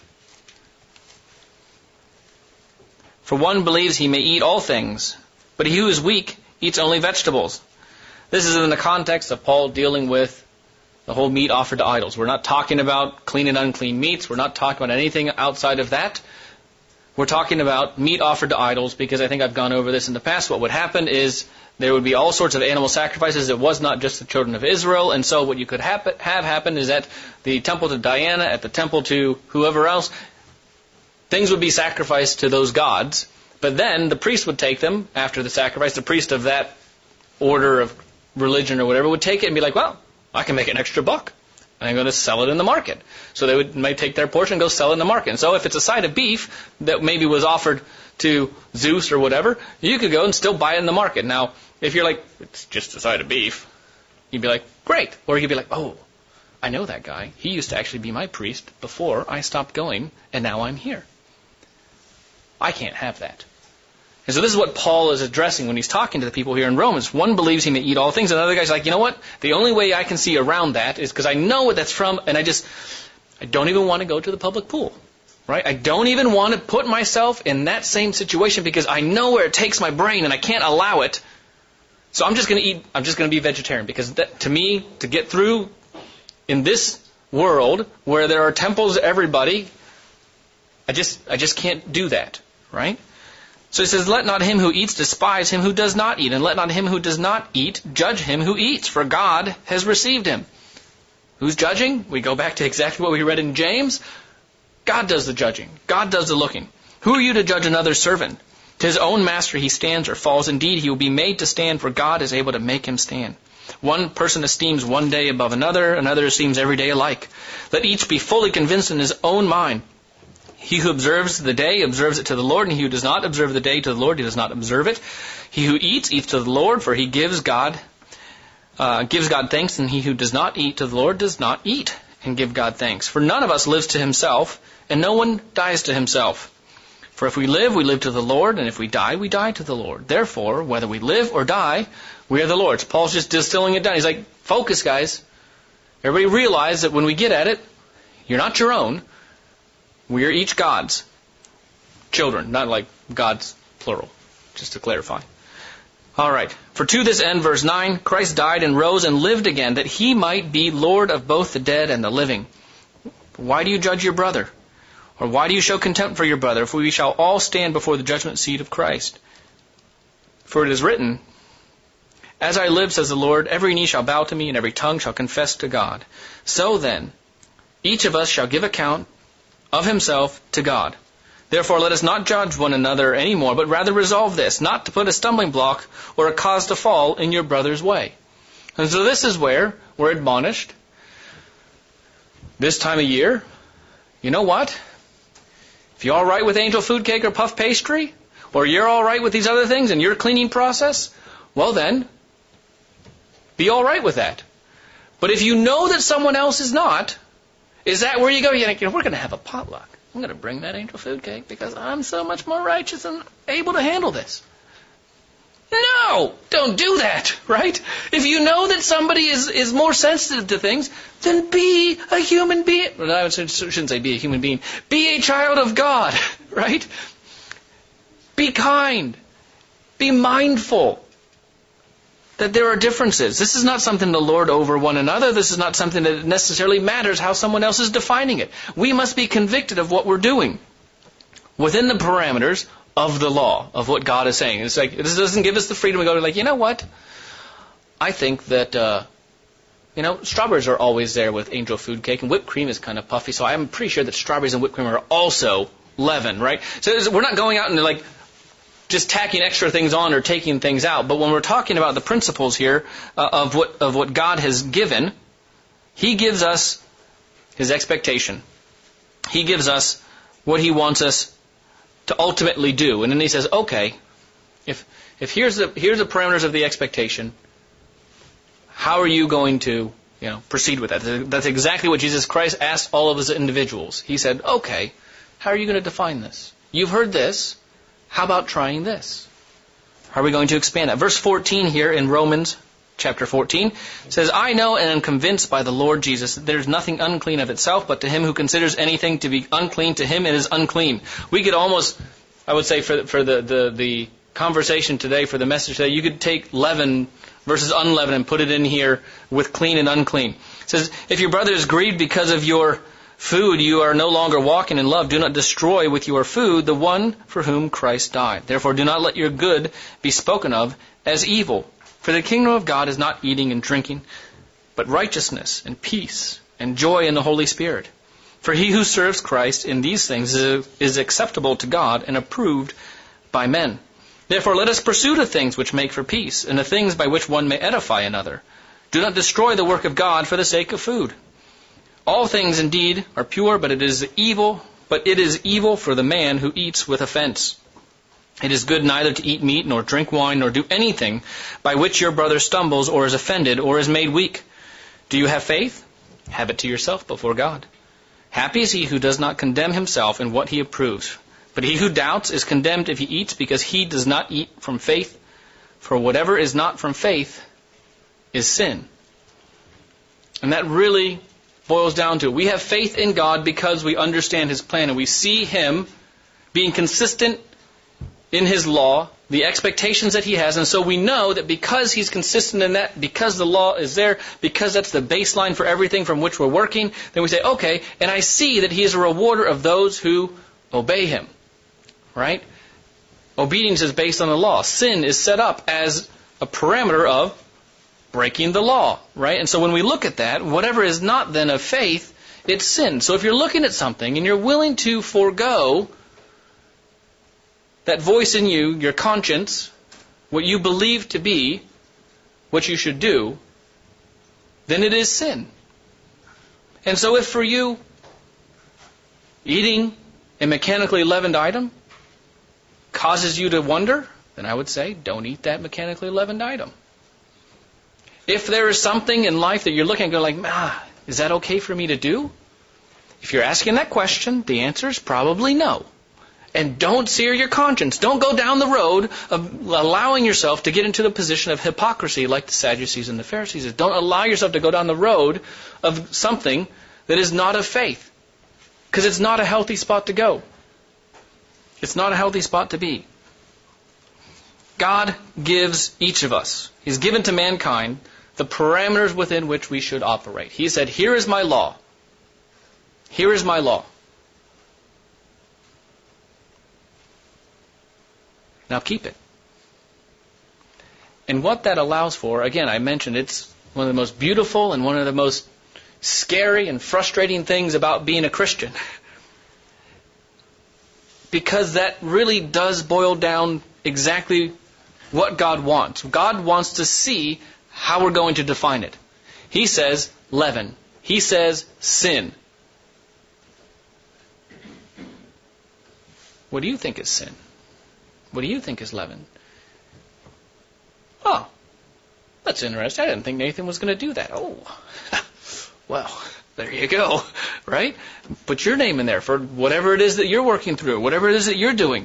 For one believes he may eat all things, but he who is weak eats only vegetables. This is in the context of Paul dealing with the whole meat offered to idols. We're not talking about clean and unclean meats. We're not talking about anything outside of that. We're talking about meat offered to idols because I think I've gone over this in the past. What would happen is there would be all sorts of animal sacrifices. It was not just the children of Israel. And so what you could have happen is at the temple to Diana, at the temple to whoever else, things would be sacrificed to those gods. But then the priest would take them after the sacrifice. The priest of that order of religion or whatever would take it and be like, well, I can make an extra buck. And I'm going to sell it in the market. So they might take their portion and go sell it in the market. And so if it's a side of beef that maybe was offered to Zeus or whatever, you could go and still buy it in the market. Now, if you're like, it's just a side of beef, you'd be like, great. Or you'd be like, oh, I know that guy. He used to actually be my priest before I stopped going, and now I'm here. I can't have that. And so this is what Paul is addressing when he's talking to the people here in Romans. One believes he may eat all things, and another guy's like, you know what? The only way I can see around that is because I know what that's from, and I don't even want to go to the public pool. Right? I don't even want to put myself in that same situation because I know where it takes my brain and I can't allow it. So I'm just going to be vegetarian because to me, to get through in this world where there are temples to everybody, I just can't do that. Right? So he says, let not him who eats despise him who does not eat, and let not him who does not eat judge him who eats, for God has received him. Who's judging? We go back to exactly what we read in James. God does the judging. God does the looking. Who are you to judge another's servant? To his own master he stands or falls. Indeed, he will be made to stand, for God is able to make him stand. One person esteems one day above another, another esteems every day alike. Let each be fully convinced in his own mind. He who observes the day observes it to the Lord, and he who does not observe the day to the Lord, he does not observe it. He who eats, eats to the Lord, for he gives God thanks, and he who does not eat to the Lord does not eat and give God thanks. For none of us lives to himself, and no one dies to himself. For if we live to the Lord, and if we die to the Lord. Therefore, whether we live or die, we are the Lord's. Paul's just distilling it down. He's like, focus, guys. Everybody realize that when we get at it, you're not your own. We are each God's children, not like God's plural, just to clarify. All right. For to this end, verse 9, Christ died and rose and lived again, that he might be Lord of both the dead and the living. Why do you judge your brother? Or why do you show contempt for your brother? For we shall all stand before the judgment seat of Christ. For it is written, as I live, says the Lord, every knee shall bow to me, and every tongue shall confess to God. So then, each of us shall give account of himself to God. Therefore, let us not judge one another any more, but rather resolve this, not to put a stumbling block or a cause to fall in your brother's way. And so this is where we're admonished this time of year. You know what? If you're all right with angel food cake or puff pastry, or you're all right with these other things in your cleaning process, well then, be all right with that. But if you know that someone else is not, is that where you go? You think, we're going to have a potluck. I'm going to bring that angel food cake because I'm so much more righteous and able to handle this. No, don't do that, right? If you know that somebody is more sensitive to things, then be a human being. Well, I shouldn't say be a human being. Be a child of God, right? Be kind. Be mindful that there are differences. This is not something to lord over one another. This is not something that necessarily matters how someone else is defining it. We must be convicted of what we're doing within the parameters of the law, of what God is saying. It's like, this doesn't give us the freedom to go like, you know what? I think that, strawberries are always there with angel food cake, and whipped cream is kind of puffy, so I'm pretty sure that strawberries and whipped cream are also leaven, right? So we're not going out and like just tacking extra things on or taking things out. But when we're talking about the principles here of what God has given, He gives us His expectation. He gives us what He wants us to ultimately do. And then He says, okay, if here's the parameters of the expectation, how are you going to proceed with that? That's exactly what Jesus Christ asked all of His individuals. He said, okay, how are you going to define this? You've heard this. How about trying this? How are we going to expand that? Verse 14 here in Romans chapter 14 says, I know and am convinced by the Lord Jesus that there is nothing unclean of itself, but to him who considers anything to be unclean, to him it is unclean. We could almost, I would say for the conversation today, for the message today, you could take leaven versus unleavened and put it in here with clean and unclean. It says, if your brother is grieved because of your food, you are no longer walking in love. Do not destroy with your food the one for whom Christ died. Therefore, do not let your good be spoken of as evil. For the kingdom of God is not eating and drinking, but righteousness and peace and joy in the Holy Spirit. For he who serves Christ in these things is acceptable to God and approved by men. Therefore, let us pursue the things which make for peace, and the things by which one may edify another. Do not destroy the work of God for the sake of food. All things indeed are pure, but it is evil for the man who eats with offense. It is good neither to eat meat, nor drink wine, nor do anything by which your brother stumbles, or is offended, or is made weak. Do you have faith? Have it to yourself before God. Happy is he who does not condemn himself in what he approves. But he who doubts is condemned if he eats, because he does not eat from faith. For whatever is not from faith is sin. And that really boils down to it. We have faith in God because we understand His plan, and we see Him being consistent in His law, the expectations that He has, and so we know that because He's consistent in that, because the law is there, because that's the baseline for everything from which we're working, then we say, okay, and I see that He is a rewarder of those who obey Him. Right? Obedience is based on the law. Sin is set up as a parameter of breaking the law. Right? And so when we look at that, whatever is not then of faith, it's sin. So if you're looking at something and you're willing to forego that voice in you, your conscience, what you believe to be what you should do, then it is sin. And so if for you, eating a mechanically leavened item causes you to wonder, then I would say, don't eat that mechanically leavened item. If there is something in life that you're looking at going like, is that okay for me to do? If you're asking that question, the answer is probably no. And don't sear your conscience. Don't go down the road of allowing yourself to get into the position of hypocrisy like the Sadducees and the Pharisees did. Don't allow yourself to go down the road of something that is not of faith. Because it's not a healthy spot to go. It's not a healthy spot to be. God gives each of us, He's given to mankind the parameters within which we should operate. He said, here is my law. Here is my law. Now keep it. And what that allows for, again, I mentioned it's one of the most beautiful and one of the most scary and frustrating things about being a Christian. Because that really does boil down exactly what God wants. God wants to see how we're going to define it. He says leaven. He says sin. What do you think is sin? What do you think is leaven? Oh, that's interesting. I didn't think Nathan was going to do that. Oh, well, there you go, right? Put your name in there for whatever it is that you're working through, whatever it is that you're doing.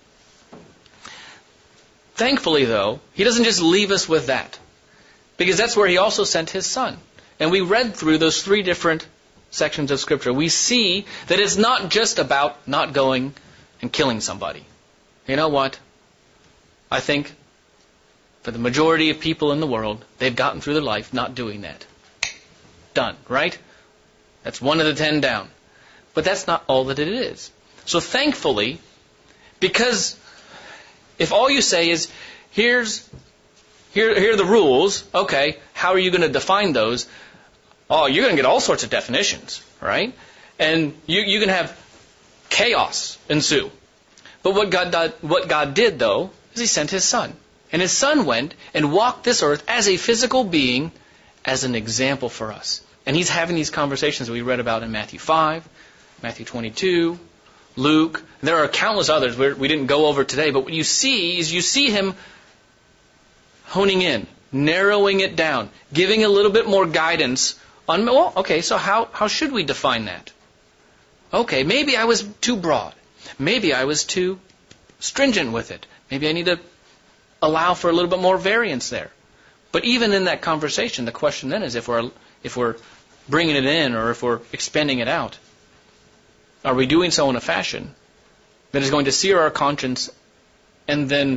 Thankfully, though, He doesn't just leave us with that, because that's where He also sent His Son. And we read through those 3 different sections of Scripture. We see that it's not just about not going and killing somebody. You know what? I think for the majority of people in the world, they've gotten through their life not doing that. Done, right? That's 1 of the 10 down. But that's not all that it is. So thankfully, because if all you say is, here are the rules, okay, how are you going to define those? Oh, you're going to get all sorts of definitions, right? And you can have chaos ensue. But what God did, though, is He sent His Son. And His Son went and walked this earth as a physical being, as an example for us. And He's having these conversations that we read about in Matthew 5, Matthew 22, Luke. There are countless others we didn't go over today. But what you see is you see Him honing in, narrowing it down, giving a little bit more guidance on, well, okay, so how should we define that? Okay, maybe I was too broad. Maybe I was too stringent with it. Maybe I need to allow for a little bit more variance there. But even in that conversation, the question then is if we're bringing it in or if we're expanding it out, are we doing so in a fashion that is going to sear our conscience and then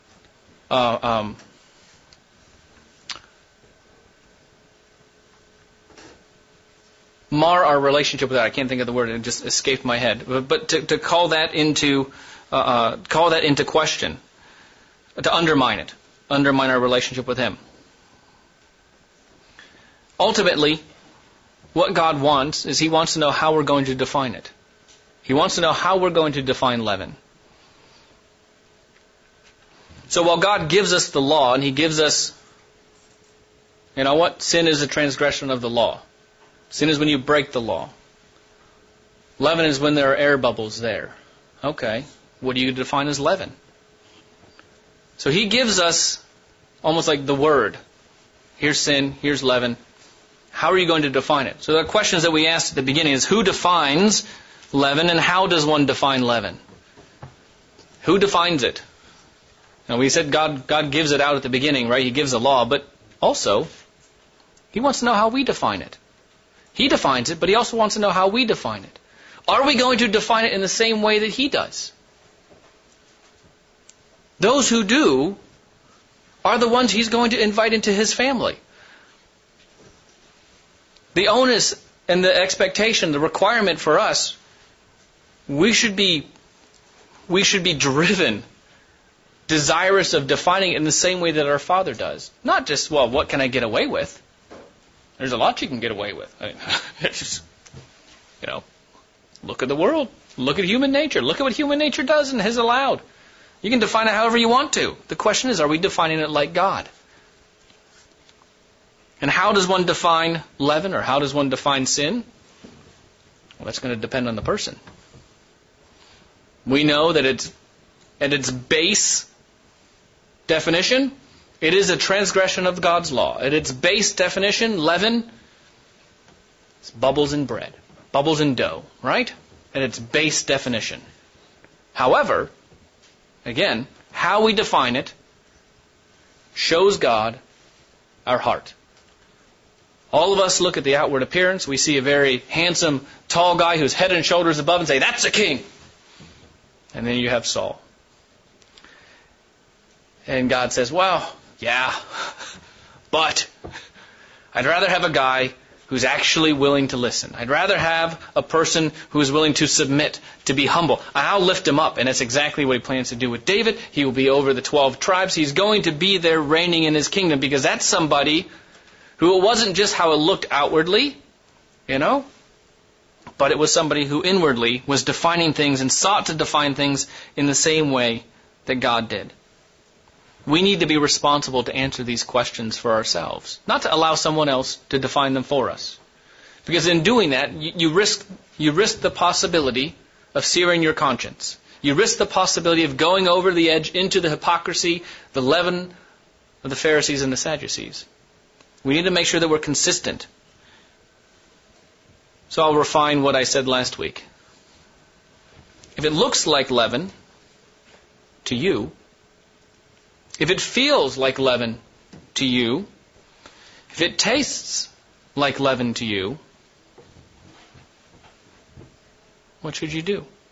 mar our relationship with that? I can't think of the word; it just escaped my head. But to call that into question, to undermine it, undermine our relationship with Him. Ultimately, what God wants is He wants to know how we're going to define it. He wants to know how we're going to define leaven. So while God gives us the law, and He gives us, you know what? Sin is a transgression of the law. Sin is when you break the law. Leaven is when there are air bubbles there. Okay, what do you define as leaven? So He gives us almost like the word. Here's sin, here's leaven. How are you going to define it? So the questions that we asked at the beginning is, who defines leaven and how does one define leaven? Who defines it? Now, we said God gives it out at the beginning, right? He gives a law, but also, He wants to know how we define it. He defines it, but He also wants to know how we define it. Are we going to define it in the same way that He does? Those who do are the ones He's going to invite into His family. The onus and the expectation, the requirement for us, we should be driven, desirous of defining it in the same way that our Father does. Not just, well, what can I get away with? There's a lot you can get away with. It's just, look at the world. Look at human nature. Look at what human nature does and has allowed. You can define it however you want to. The question is, are we defining it like God? And how does one define leaven, or how does one define sin? Well, that's going to depend on the person. We know that it's at its base definition, it is a transgression of God's law. At its base definition, leaven, it's bubbles in bread, bubbles in dough, right? At its base definition. However, again, how we define it shows God our heart. All of us look at the outward appearance. We see a very handsome, tall guy who's head and shoulders above and say, that's a king. And then you have Saul. And God says, well, yeah, but I'd rather have a guy who's actually willing to listen. I'd rather have a person who is willing to submit, to be humble. I'll lift him up. And that's exactly what He plans to do with David. He will be over the 12 tribes. He's going to be there reigning in His kingdom, because that's somebody who it wasn't just how it looked outwardly, but it was somebody who inwardly was defining things and sought to define things in the same way that God did. We need to be responsible to answer these questions for ourselves, not to allow someone else to define them for us. Because in doing that, you risk the possibility of searing your conscience. You risk the possibility of going over the edge into the hypocrisy, the leaven of the Pharisees and the Sadducees. We need to make sure that we're consistent. So I'll refine what I said last week. If it looks like leaven to you, if it feels like leaven to you, if it tastes like leaven to you, what should you do?